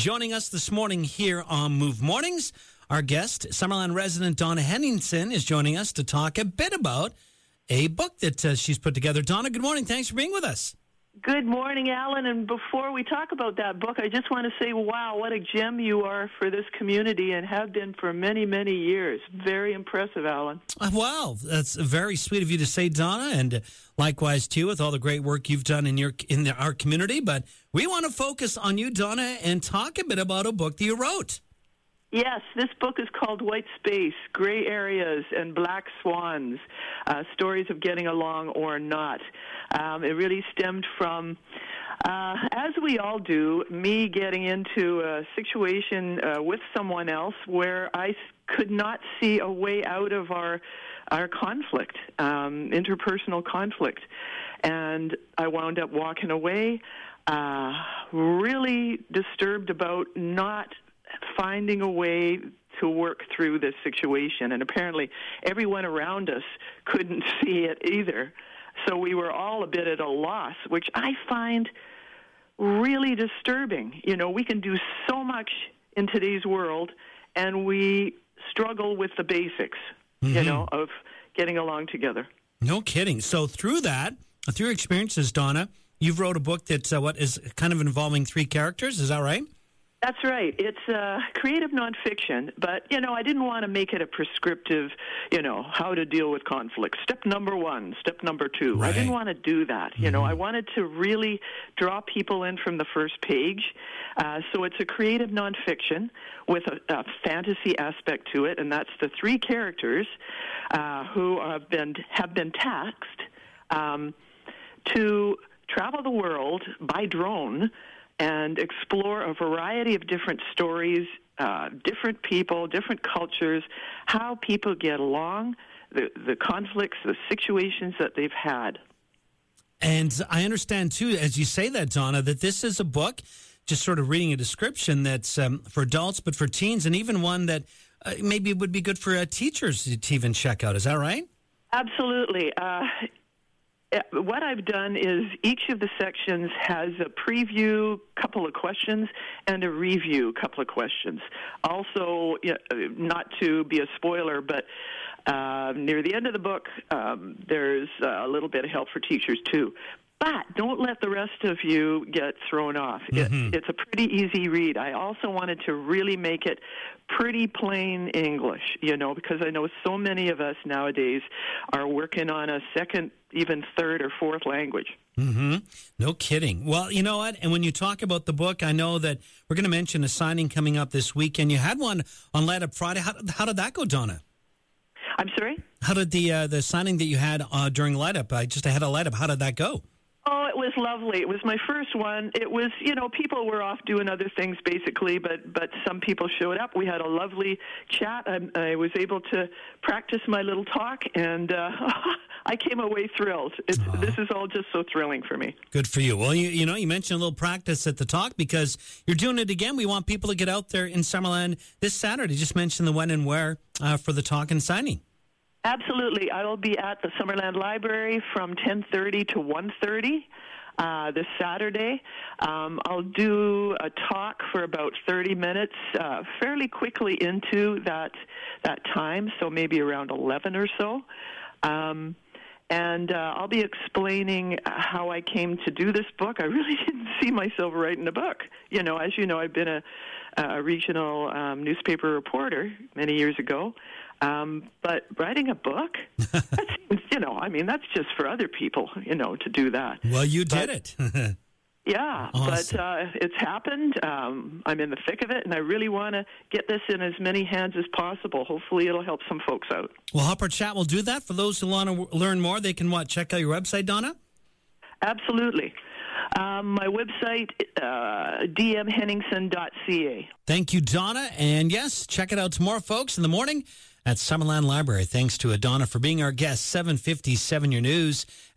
Joining us this morning here on Move Mornings, our guest, Summerland resident Donna Henningsen, is joining us to talk a bit about a book that she's put together. Donna, good morning. Thanks for being with us. Good morning, Alan. And before we talk about that book, I just want to say, wow, what a gem you are for this community and have been for many, many years. Very impressive, Alan. Wow, that's very sweet of you to say, Donna, and likewise, too, with all the great work you've done in our community. But we want to focus on you, Donna, and talk a bit about a book that you wrote. Yes, this book is called White Space, Gray Areas and Black Swans, Stories of Getting Along or Not. It really stemmed from, as we all do, me getting into a situation with someone else where I could not see a way out of our conflict, interpersonal conflict. And I wound up walking away, really disturbed about not finding a way to work through this situation. And apparently everyone around us couldn't see it either. So we were all a bit at a loss, which I find really disturbing. You know, we can do so much in today's world, and we struggle with the basics, you know, of getting along together. No kidding. So through your experiences, Donna, you've wrote a book that's is kind of involving three characters. Is that right? That's right. It's creative nonfiction, but, you know, I didn't want to make it a prescriptive, you know, how to deal with conflict. Step number one, step number two. Right. I didn't want to do that. You know, I wanted to really draw people in from the first page. So it's a creative nonfiction with a fantasy aspect to it, and that's the three characters who have been tasked to travel the world by drone and explore a variety of different stories, different people, different cultures, how people get along, the conflicts, the situations that they've had. And I understand, too, as you say that, Donna, that this is a book, just sort of reading a description that's for adults, but for teens, and even one that maybe would be good for teachers to even check out. Is that right? Absolutely. What I've done is each of the sections has a preview, couple of questions, and a review, couple of questions. Also, not to be a spoiler, but near the end of the book, there's a little bit of help for teachers, too. But don't let the rest of you get thrown off. It's a pretty easy read. I also wanted to really make it pretty plain English, you know, because I know so many of us nowadays are working on a second, even third or fourth language. No kidding. Well, you know what? And when you talk about the book, I know that we're going to mention a signing coming up this weekend. You had one on Light Up Friday. How did that go, Donna? I'm sorry? How did the signing that you had during Light Up, just ahead of Light Up, how did that go? Oh, it was lovely. It was my first one. It was, you know, people were off doing other things basically, but some people showed up. We had a lovely chat. I was able to practice my little talk, and I came away thrilled. This is all just so thrilling for me. Good for you. Well, you know, you mentioned a little practice at the talk because you're doing it again. We want people to get out there in Summerland this Saturday. Just mention the when and where for the talk and signing. Absolutely. I will be at the Summerland Library from 10:30 to 1:30 this Saturday. I'll do a talk for about 30 minutes, fairly quickly into that time, so maybe around 11 or so. And I'll be explaining how I came to do this book. I really didn't see myself writing a book. You know, as you know, I've been a regional newspaper reporter many years ago. But writing a book, that seems, you know, I mean, that's just for other people, you know, to do that. Well, you did it. Yeah, awesome. But it's happened. I'm in the thick of it, and I really want to get this in as many hands as possible. Hopefully it'll help some folks out. Well, Hopper Chat will do that. For those who want to learn more, they can check out your website, Donna? Absolutely. My website, dmhenningsen.ca. Thank you, Donna. And yes, check it out tomorrow, folks, in the morning at Summerland Library. Thanks to Donna for being our guest. 7:57 Your News.